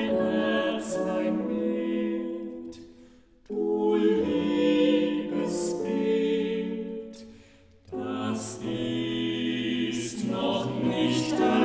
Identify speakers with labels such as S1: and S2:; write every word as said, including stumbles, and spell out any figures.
S1: mein Herzlein mit. Du liebes Bild, das ist noch nicht